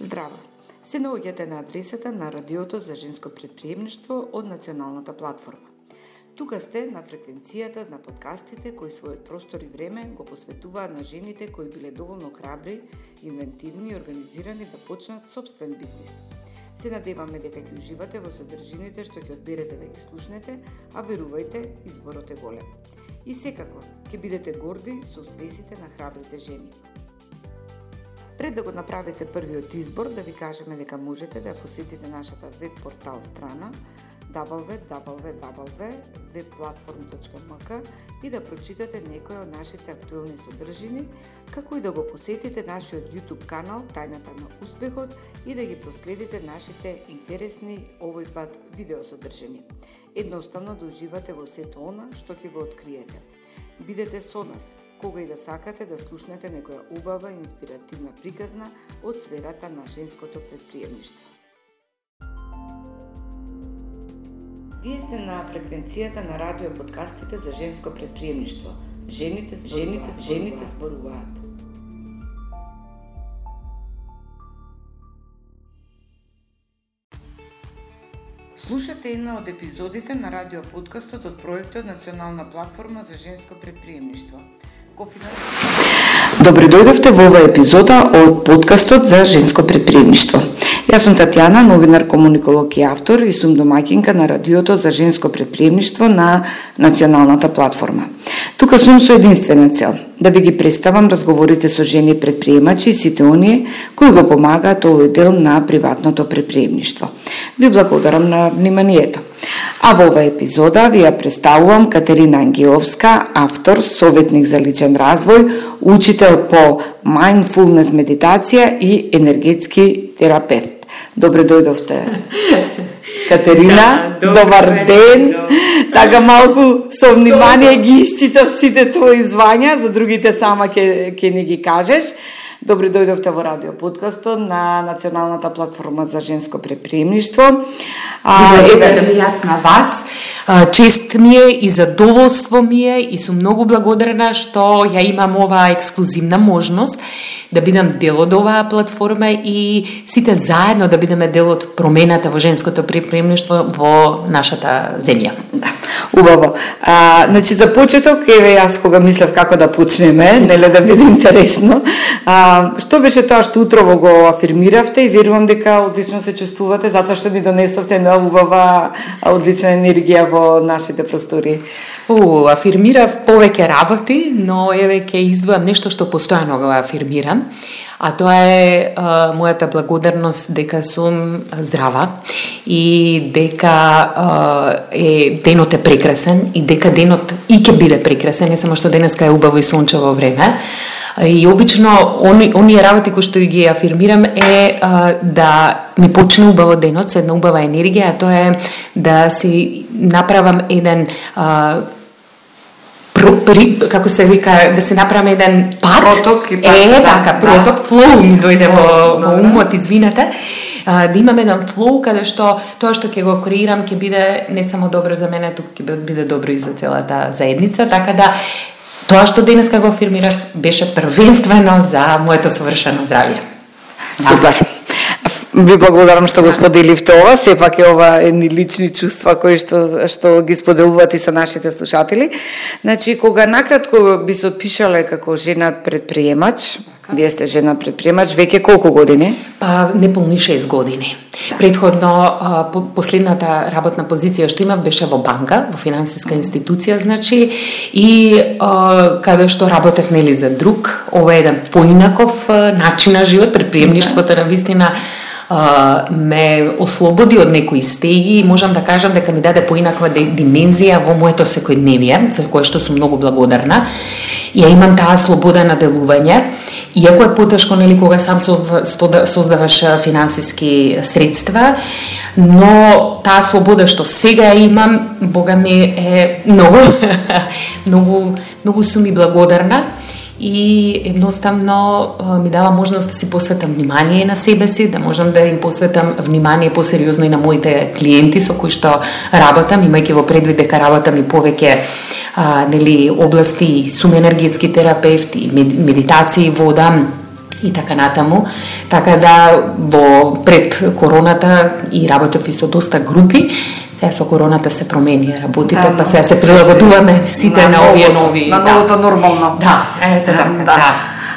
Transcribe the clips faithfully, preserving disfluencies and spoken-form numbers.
Здраво! Се наоѓате на адресата на Радиото за женско претприемништво од Националната платформа. Тука сте на фреквенцијата на подкастите кои својот простор и време го посветуваат на жените кои биле доволно храбри, инвентивни и организирани да почнат собствен бизнис. Се надеваме дека ќе уживате во содржините што ќе одберете да ги слушнете, а верувајте, изборот е голем. И секако, ќе бидете горди со успесите на храбрите жени. Пред да го направите првиот избор, да ви кажеме дека можете да посетите нашата веб портал страна дабл ю дабл ю дабл ю точка веб платформ точка ем ка и да прочитате некои од нашите актуелни содржини, како и да го посетите нашиот YouTube канал Тајната на успехот и да ги проследите нашите интересни овој пат видеосодржини. Едноставно да уживате во сето она што ќе го откриете. Бидете со нас кога и да сакате да слушнете некоја убава и инспиративна приказна од сферата на женското претприемништво. Вие сте на фреквенцијата на радио подкастите за женско претприемништво. Жените, жените, жените зборуваат. Слушате една од епизодите на радио подкастот од проектот Национална платформа за женско претприемништво. Добре дојдовте во оваа епизода од подкастот за женско претприемништво. Јас сум Татјана, новинар, комуниколог и автор и сум домаќинка на радиото за женско претприемништво на Националната платформа. Тука сум со единствена цел, да ви ги представам разговорите со жени предприемачи и сите оние кои го помагаат овој дел на приватното претприемништво. Ви благодарам на вниманието. А во оваа епизода ви ја представувам Катерина Ангеловска, автор, советник за личен развој, учител по mindfulness медитација и енергетски терапевт. Добре дојдовте, Катерина, да, добар, добар ден. Добре. Така малку со внимание ги исчитав сите твои звања, за другите сама ќе ќе ни ги кажеш. Добре дојдовте во радио подкастот на Националната платформа за женско претприемништво. Добре да ми јас на вас. Чест ми е и задоволство ми е и сум многу благодарна што ја имам оваа ексклузивна можност да бидам дел од оваа платформа и сите заедно да бидеме дел од промената во женското претприемништво во нашата земја. Да, убаво. А, значи за почеток, еве јас кога мислев како да почнеме, нели да биде интересно. А, што беше тоа што утрово го афирмиравте и верувам дека одлично се чувствувате затоа што ни донесовте една убава одлична енергија во нашите простори. О, афирмирав повеќе работи, но еве ќе издвојам нешто што постојано го афирмирам. А тоа е а, мојата благодарност дека сум здрава и дека а, е денот е прекрасен и дека денот и ќе биде прекрасен, не само што денеска е убаво и сончево време. И обично они оние работи кои што ги афирмирам е а, да ми почне убаво денот со една убава енергија, а тоа е да си направам еден а, При, како се вика, да се направам еден пат, проток и пат, е, да, така, проток, да. флоу ми дојде во, во умот, извинете, а, да имам еден флоу, каде што тоа што ќе го креирам ќе биде не само добро за мене, туку ќе биде добро и за целата заедница, така да тоа што денеска го афирмирав беше првенствено за моето совршено здравје. Супер. Ви благодарам што го споделивте ова, сепак е ова едни лични чувства кои што што ги споделувате со нашите слушатели. Значи, кога накратко би се опишале како жена предприемач, вие сте жена предприемач, веќе колку години? Па, неполни шест години. Предходно, последната работна позиција што имав беше во банка, во финансиска институција, значи, и а, каде што работев нели за друг, ова е еден поинаков начин на живот, предприемништвото на вистина ме ослободи од некои стеги и можам да кажам дека ми даде поинаква димензија во моето секојдневие, за кое што сум многу благодарна. Ја имам таа слобода на делување, иако е потешко нели кога сам создаваш финансиски средства, но таа слобода што сега имам, бога ми е многу многу многу сум и благодарна. И едноставно ми дава можност да си посветам внимание на себе си, да можам да им посветам внимание посериозно и на моите клиенти со кои што работам, имајќи во предвид дека работам и повеќе а, нели области, сум енергетски терапевт и медитација и вода и така натаму. Така да во пред короната и работев и со доста групи. Сега со короната се промени работите, да, па сега се прилагодуваме сите на, на овие нови, на новото да. Нормално. Да, ете така, да. да.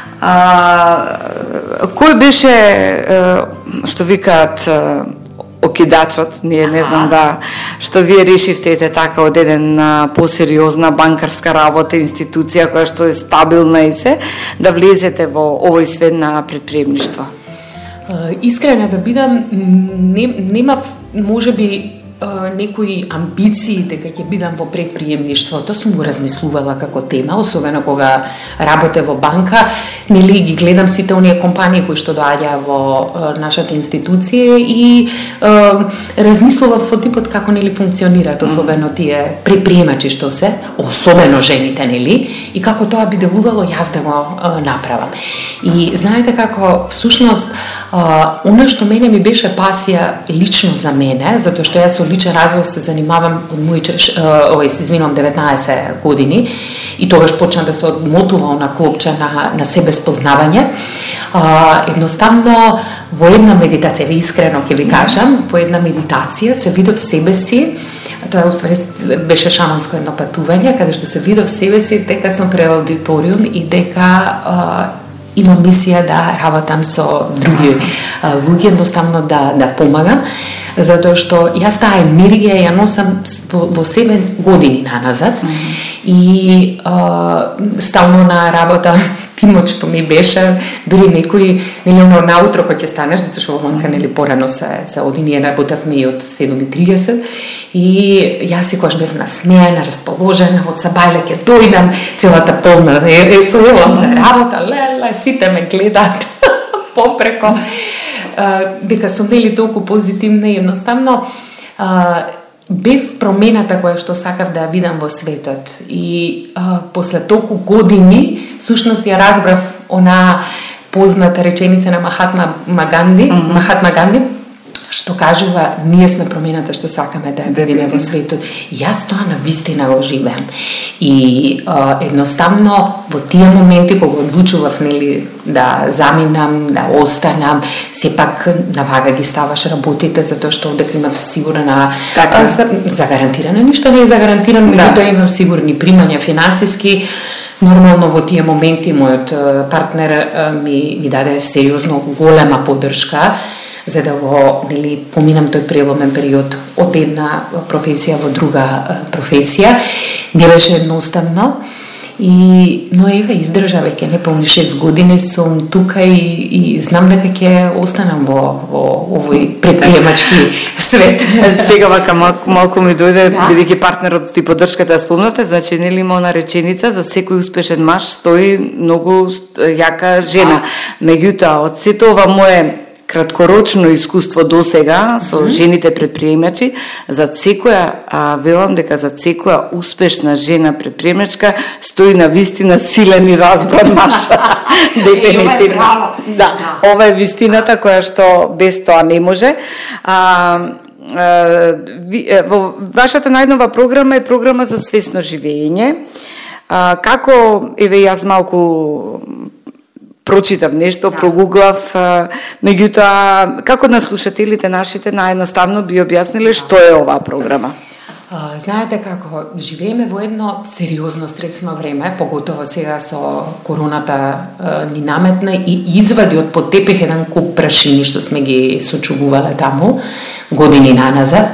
А, кој беше што викаат окидачот, ние не знам да, што вие решивте ете така од еден посериозна банкарска работа, институција која што е стабилна и се, да влезете во овој свет на предприемништво? Искрена да бидам, не, немав можеби некои амбиции дека ќе бидам во предприемништво. Тоа сум го размислувала како тема, особено кога работе во банка, нели ги гледам сите оние компании кои што доаѓаа во е, нашата институција и е, размислував во типот како нели функционираат особено тие предприемачи што се, особено жените нели, и како тоа би делувало јас да го е, направам. И знаете како всушност е, она што мене ми беше пасија лично за мене, затоа што јас со личен развој се занимавам од мој овој се извинувам деветнаесет години и тогаш почна да се одмотува на клопче на на себе спознавање. А, едноставно во една медитација, ви искрено ќе ви кажам, во една медитација се видов себе си. Тоа уствари беше шаманско едно патување каде што се видов себе си дека сум пред аудиториум и дека а, имам мисија да работам со други луѓе, едноставно да да помагам, затоа што јас таа енергија ја носам во, во себе години наназад. Mm-hmm. И а, стално на работа тимот што ми беше, дури некои нели оно наутро кога ќе станеш, затоа што во банка нели порано се се оди, ние работевме и од седум и тридесет и јас секогаш бев насмеена, расположена, од сабајле ќе дојдам, целата полна ресоела за работа, леле, сите ме гледаат попреко, дека сум нели толку позитивна и едноставно бев промената која што сакав да видам во светот. И а, после толку години, всушност ја разбрав она позната реченица на Махатма Ганди, mm-hmm. Махатма Ганди, што кажува, ние сме промената што сакаме да ја видиме во светот. И јас тоа на вистина го живеам. И а, едноставно во тие моменти кога одлучував нели да заминам, да останам, сепак на вага ги ставаш работите затоа што дека имав сигурна а, за, за гарантирано, ништо не е загарантирано, меѓутоа да. Имав сигурни примања финансиски. Нормално во тие моменти мојот партнер ми ми даде сериозно голема поддршка за да го нели поминам тој преломен период од една професија во друга професија. Не беше едноставно. И но еве издржа веќе неполни шест години сум тука и, и знам дека ќе останам во во овој предприемачки свет. Сега вака малку, малку ми дојде да. Бидејќи партнерот ти поддршката ја спомнавте, значи нели има она реченица за секој успешен маж стои многу јака жена. Меѓутоа од сето ова мое краткорочно искуство до сега со mm-hmm. жените предприемачи, за секоја, а велам дека за секоја успешна жена предприемачка стои на вистина силен и разбран маж. Дефинитивно. Да, ова е вистината која што без тоа не може. А, а, ви, во вашата најнова програма е програма за свесно живење. А, како, еве јас малку прочитав нешто, да. Прогуглав, меѓутоа како на слушателите нашите наједноставно би објасниле што е оваа програма? А, знаете како, живееме во едно сериозно стресно време, поготово сега со короната а, ни наметна и извади од под тепех еден куп прашини што сме ги сочувувале таму години наназад.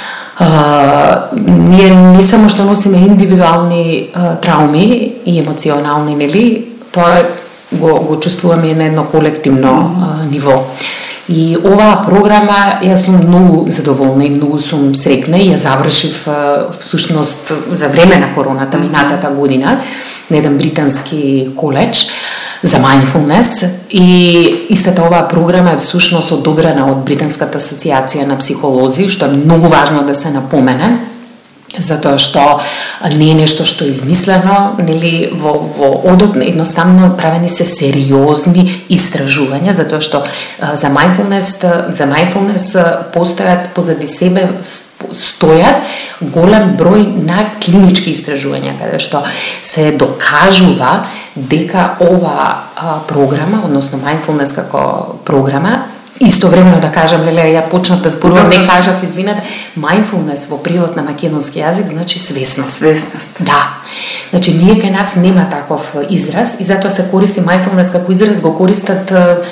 А, ние не само што носиме индивидуални а, трауми и емоционални, нели, тоа го, го чувствуваме на едно колективно а, ниво. И оваа програма, јас сум многу задоволна и многу сум среќна и ја завршив а, всушност за време на короната минатата година на еден британски коледж за mindfulness и истата оваа програма е всушност одобрена од Британската асоциација на психолози, што е многу важно да се напомене, затоа што не е нешто што е измислено, нели во во одот едноставно правени се сериозни истражувања, затоа што за mindfulness за mindfulness постојат позади себе стојат голем број на клинички истражувања каде што се докажува дека ова а, програма, односно mindfulness како програма, истовремено да кажам, леле, ја почнав да зборувам, не кажав, извинете, mindfulness во превод на македонски јазик значи свесност. Свесност. Да. Значи, ние кај нас нема таков израз и затоа се користи mindfulness како израз, го користат,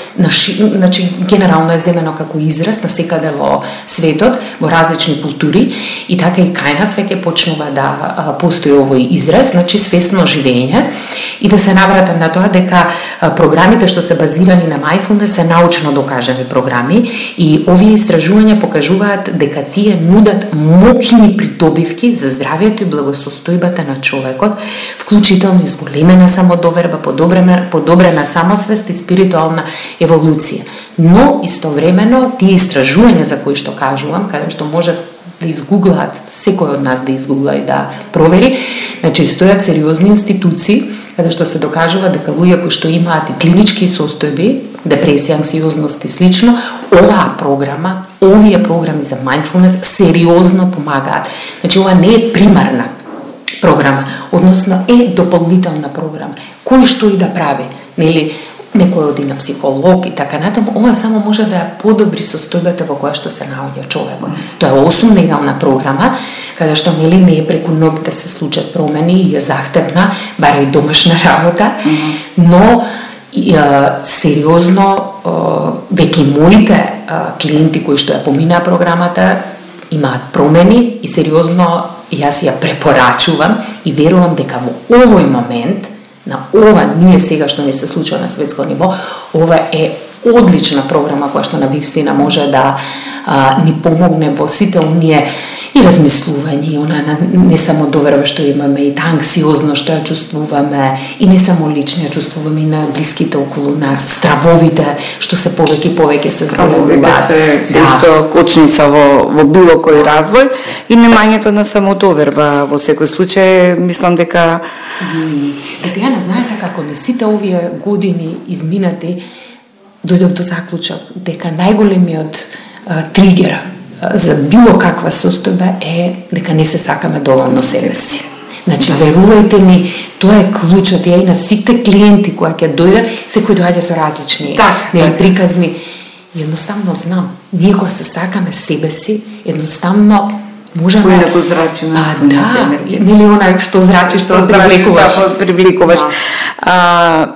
значи, генерално е земено како израз на секаде во светот, во различни култури и така и кај нас веќе почнува да постои овој израз, значи свесно живење и да се навратам на тоа дека програмите што се базирани на mindfulness се научно докажани програми и овие истражувања покажуваат дека тие нудат моќни придобивки за здравието и благосостојбата на човекот, вклучително изголемена самодоверба, подобрена, подобрена самосвест и спиритуална еволуција. Но истовремено тие истражувања за кои што кажувам, каде што можат да изгуглаат, секој од нас да изгугла и да провери, значи стојат сериозни институции каде што се докажува дека луѓе кои што имаат и клинички состојби, депресија, анксиозност и слично, оваа програма, овие програми за mindfulness сериозно помагаат. Значи ова не е примарна програма, односно е дополнителна програма. Кој што и да прави, нели, некој оди на психолог и така натаму, ова само може да ја подобри состојбата во која што се наоѓа човекот. Тоа е осумнеделна програма, каде што нели не е преку ног да се случат промени и е захтевна, бара и домашна работа, mm-hmm. но и, а, сериозно а, веќе моите а, клиенти кои што ја поминаа програмата имаат промени и сериозно јас ја препорачувам и верувам дека во овој момент на ова ние сега што не се случува на светско ниво, ова е одлична програма која што на вистина може да а, ни помогне во сите оние и размислување, она не само доверба што имаме и таа анксиозност што ја чувствуваме и не само лично ја чувствуваме и на блиските околу нас, стравовите што се повеќе и повеќе се зголемуваат. се, се да. Исто кочница во, во било кој развој и немањето на самодоверба во секој случај, мислам дека Диана, знаете како не сите овие години изминати дојдов до заклучок дека најголемиот а, тригер а, за било каква состојба е дека не се сакаме доволно себе си. Значи, верувајте ми, тоа е клучот. Ја и на сите клиенти кои ќе дојдат, секој доаѓа со различни нели приказни. Едноставно знам, ние кога се сакаме себе си, едноставно можеме поинаку зрачиме. А, да, нели онај што зрачи, што привлекуваш. привлекуваш. А,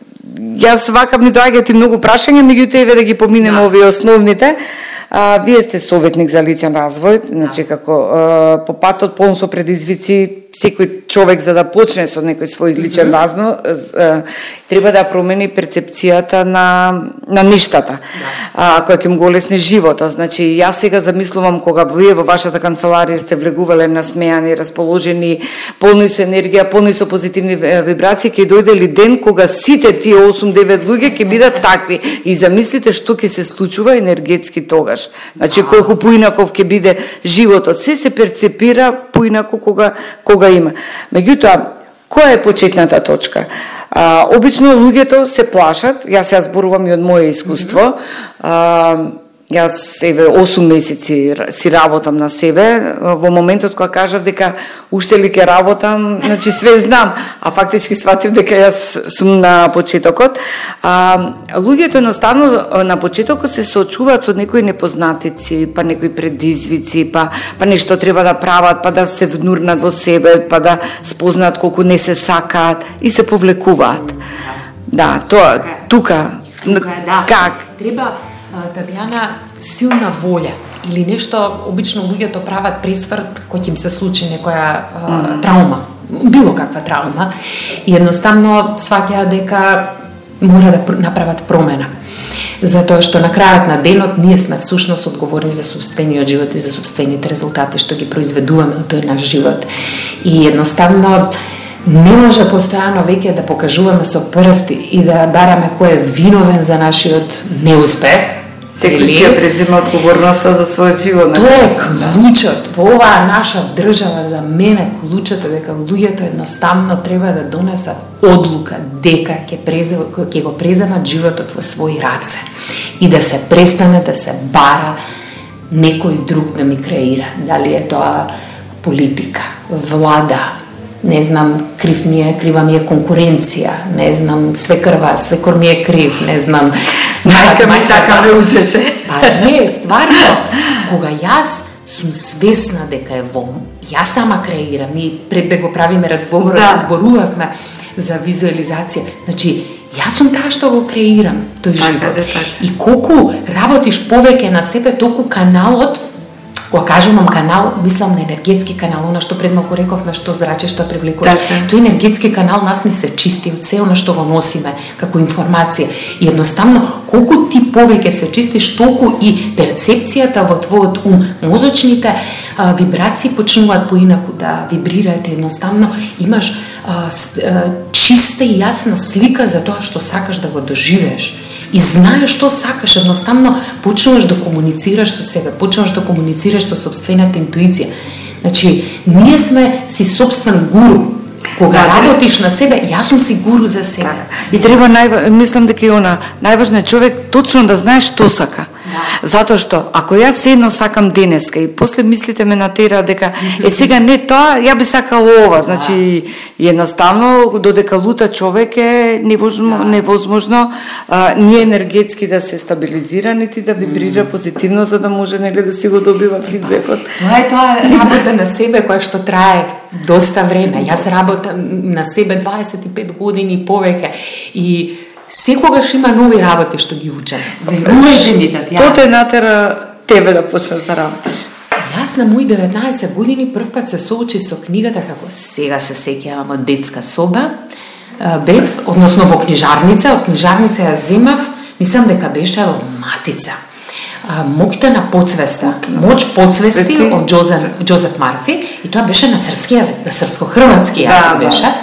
Јас вакам ми доаѓаат и многу прашања, меѓутоа еве да ги поминеме да. овие основните. А, вие сте советник за личен развој, значи како а, по патот полн со предизвици, секој човек за да почне со некој свој личен развој, треба да промени перцепцијата на на нештата, да. која ќе му го олесни животот. Значи јас сега замислувам кога вие во вашата канцеларија сте влегувале насмејани, расположени, полни со енергија, полни со позитивни вибрации, ќе дојде ли ден кога сите тие осум-девет луѓе ќе бидат такви и замислите што ќе се случува енергетски тогаш. Значи колку поинаков ќе биде животот, се се перцепира поинако кога кога има. Меѓутоа, која е почетната точка? А, обично луѓето се плашат, јас ја зборувам и од моје искуство. А, Јас еве осум месеци си работам на себе, во моментот кога кажав дека уште ли ќе работам, значи све знам, а фактички сватив дека јас сум на почетокот. А, луѓето едноставно на почетокот се соочуваат со некои непознатици, па некои предизвици, па па нешто треба да прават, па да се внурнат во себе, па да спознаат колку не се сакаат и се повлекуваат. Да, тоа тука, тука е, да. Как треба Татјана, силна волја или нешто, обично луѓето прават пресврт кој ќе им се случи некоја mm. траума, било каква траума, и едноставно сваќаат дека мора да направат промена. Затоа што на крајот на денот ние сме всушност одговорни за собствениот живот и за собствените резултати што ги произведуваме од тој наш живот. И едноставно не може постојано веќе да покажуваме со прсти и да бараме кој е виновен за нашиот неуспех. Секој си ја презема одговорноста за својот живот. Тоа е клучот во оваа наша држава. За мене клучот е дека луѓето едноставно треба да донесат одлука дека ќе ќе го преземат животот во своји раце и да се престане да се бара некој друг да ми креира. Дали е тоа политика, влада, не знам, крив ми е, крива ми е конкуренција, не знам, свекрва, свекор ми е крив, не знам. Мајка ми така ме учеше. Па не, стварно, кога јас сум свесна дека е во јас сама креирам, ние пред да го правиме разговорот, да. Зборувавме за визуализација. Значи, јас сум таа што го креирам тој живот. И колку работиш повеќе на себе, толку каналот, кога кажувам канал, мислам на енергетски канал, она што пред малку рековме, што зраче, што привлекуваш. Тој енергетски канал нас не се чисти од се она што го носиме како информација. И едноставно, колку ти повеќе се чистиш, толку и перцепцијата во твојот ум, мозочните а, вибрации почнуваат поинаку да вибрираат. Едноставно имаш а, с, а, чиста и јасна слика за тоа што сакаш да го доживееш. И знаеш што сакаш, едноставно почнуваш да комуницираш со себе, почнуваш да комуницираш со собствената интуиција. Значи, ние сме си собствен гуру. Кога да, работиш на себе, јас сум си гуру за себе. Так. И треба, нај... мислам дека и она, најважно е човек точно да знае што сака. Да. Затоа што, ако јас едно сакам денеска и после мислите ме натера дека е сега не тоа, ја би сакал ова. Значи, да. Едноставно, додека лута човек е невозможно, да. невозможно а, ние енергетски да се стабилизира, нити да вибрира mm. позитивно, за да може нели да си го добива фидбекот. Тоа е тоа работа на себе која што трае доста време. Јас работам на себе дваесет и пет години и повеќе и секогаш има нови работи што ги учам. Верувајте ми, Татјана. Тоа те натера тебе да почнеш да работиш. Јас на мои деветнаесет години првпат се соочи со книгата, како сега се сеќавам, од детска соба. Бев, односно во книжарница, од книжарница ја земав, мислам дека беше во Матица. Моќта на подсвеста, моќ подсвести од Джозеф, Джозеф Марфи, и тоа беше на српски јазик, на српско-хрватски јазик да, беше. Да.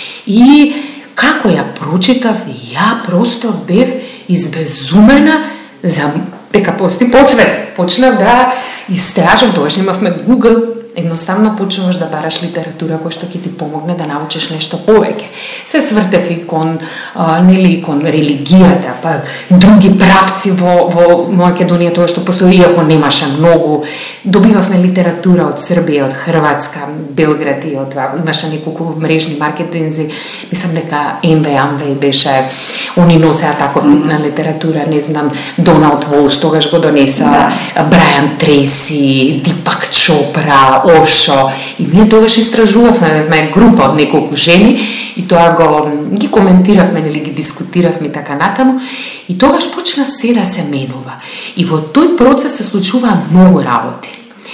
И како ја прочитав, ја просто бев избезумена за дека постои подсвест. Почнав да истражам, тогаш имавме Google, едноставно почнуваш да бараш литература која што ќе ти помогне да научиш нешто повеќе. Се свртев и кон, а, нели, кон религијата, па други правци во, во Македонија, тоа што постои, иако немаше многу. Добивавме литература од Србија, од Хрватска, Белград и од това. Имаше неколку мрежни маркетинзи, мислам дека Ем Ве Амвеј беше, они носеа таков тип на литература, не знам, Доналд Волш тогаш го донеса, да. Брайан Трейси, Дипак Чопра, Ошо, и ние тогаш истражувавме, бевме група од неколку жени и тоа го ги коментиравме или ги дискутиравме така натаму и тогаш почна се да се менува. И во тој процес се случуваа многу работи.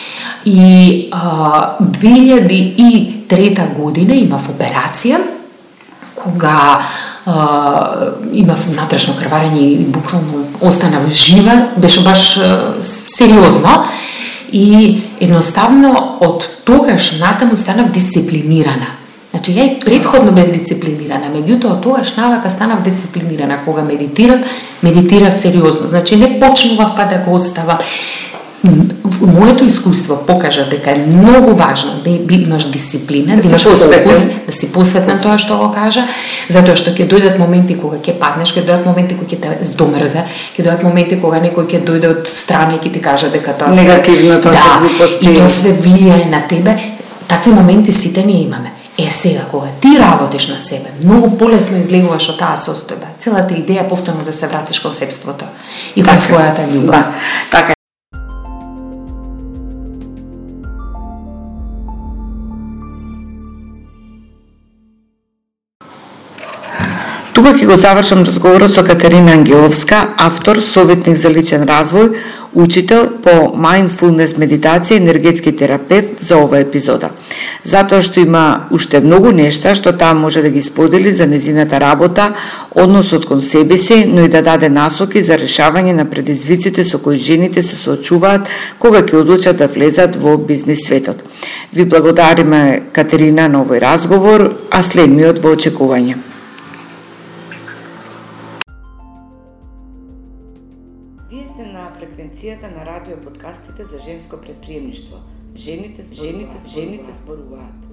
И а, две илјади и трета година имав операција кога а, имав внатрешно крварење и буквално останав жива, беше баш а, сериозно. И едноставно од тогаш натаму станав дисциплинирана. Значи, ја и предходно бев дисциплинирана, меѓутоа тогаш навака станав дисциплинирана. Кога медитирав, медитирав сериозно. Значи, не почнував па да го остава. Моето искуство покажа дека е многу важно да имаш дисциплина, да, да имаш фокус, да си посветна тоа што го кажа, затоа што ќе дојдат моменти кога ќе паднеш, ќе дојдат моменти кога ќе те домрзе, ќе дојдат моменти кога некој ќе дојде од страна и ќе ти каже дека тоа се негативно, тоа се глупости. И тоа све влијае на тебе. Такви моменти сите ние имаме. Е, сега, кога ти работиш на себе, многу полесно излегуваш од таа состојба. Целата идеја е повторно да се вратиш кон себството и кон својата љубов. Да, така. Тука ќе го завршам разговорот со Катерина Ангеловска, автор, советник за личен развој, учител по mindfulness медитација, енергетски терапевт за оваа епизода. Затоа што има уште многу нешта што таа може да ги сподели за незината работа, односот кон себе си, но и да даде насоки за решавање на предизвиците со кои жените се соочуваат кога ќе одлучат да влезат во бизнис светот. Ви благодариме, Катерина, на овој разговор, а следниот во очекување. Фреквенцијата на радио подкастите за женско предприемништво. Жените, жените, жените зборуваат.